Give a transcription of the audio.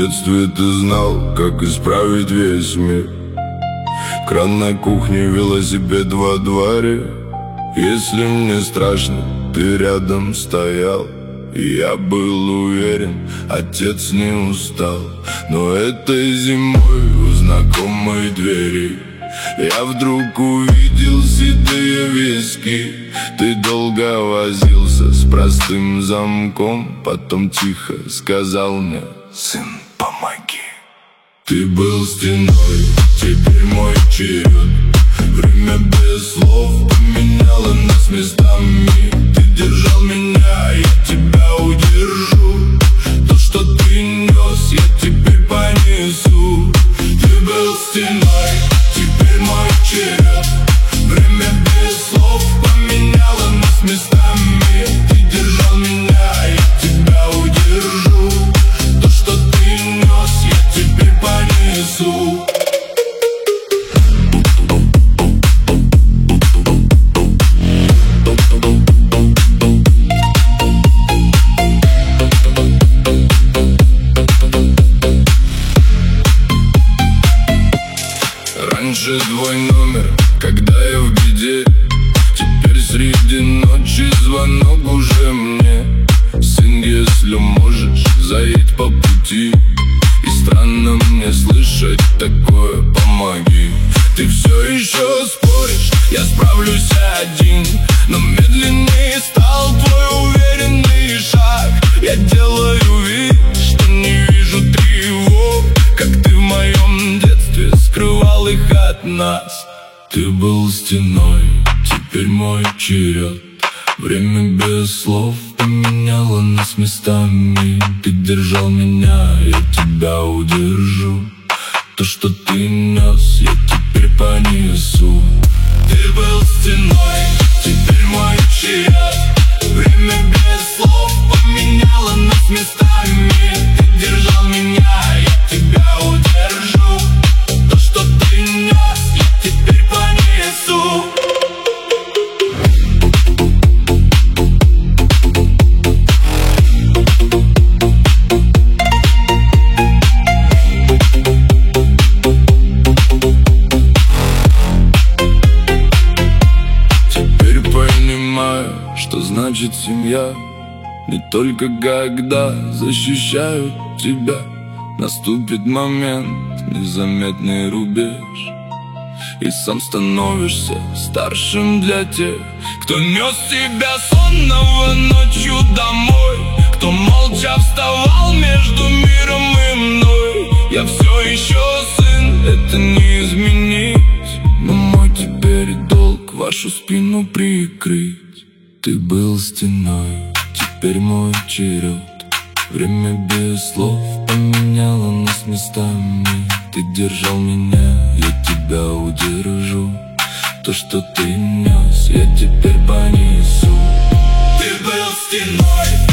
детстве ты знал, как исправить весь мир. Кран на кухне, велосипед во дворе. Если мне страшно, ты рядом стоял. И я был уверен, отец не устал. Но этой зимой у знакомой двери я вдруг увидел седые виски. Ты долго возился с простым замком, потом тихо сказал мне: сын, помоги. Ты был стеной, теперь мой черед. Время без слов поменяло нас местами. Ты держал меня, я тебя удержу. То, что ты нес, я теперь понесу. Ты был стеной, теперь мой черед. Время без слов поменяло нас местами. Ты держал меня, я тебя удержу. То, что ты нес, я теперь понесу. Раньше твой номер, когда я в беде. Теперь среди ночи звонок уже мне. Сын, если можешь, заедь по пути. И странно мне слышать такое: помоги. Ты все еще споришь, я справлюсь один. Но медленнее стал твой уверенный шаг. Я делаю вид, что не вижу тревог, как ты в моем детстве скрывал их от нас. Ты был стеной, теперь мой черед. Время без слов поменяло нас местами. Ты держал меня, я тебя удержу. То, что ты нес, я теперь понесу. Ты был стеной, теперь мой черед. Время без слов поменяло нас местами. Ты держал меня, я тебя удержу. То, что ты нес, я теперь понесу. Что значит семья? Не только когда защищают тебя. Наступит момент, незаметный рубеж, и сам становишься старшим для тех, кто нес тебя сонного ночью домой, кто молча вставал между миром и мной. Я все еще сын, это не изменить, но мой теперь долг вашу спину прикрыть. Ты был стеной, теперь мой черед. Время без слов поменяло нас местами. Ты держал меня, я тебя удержу. То, что ты нес, я теперь понесу. Ты был стеной,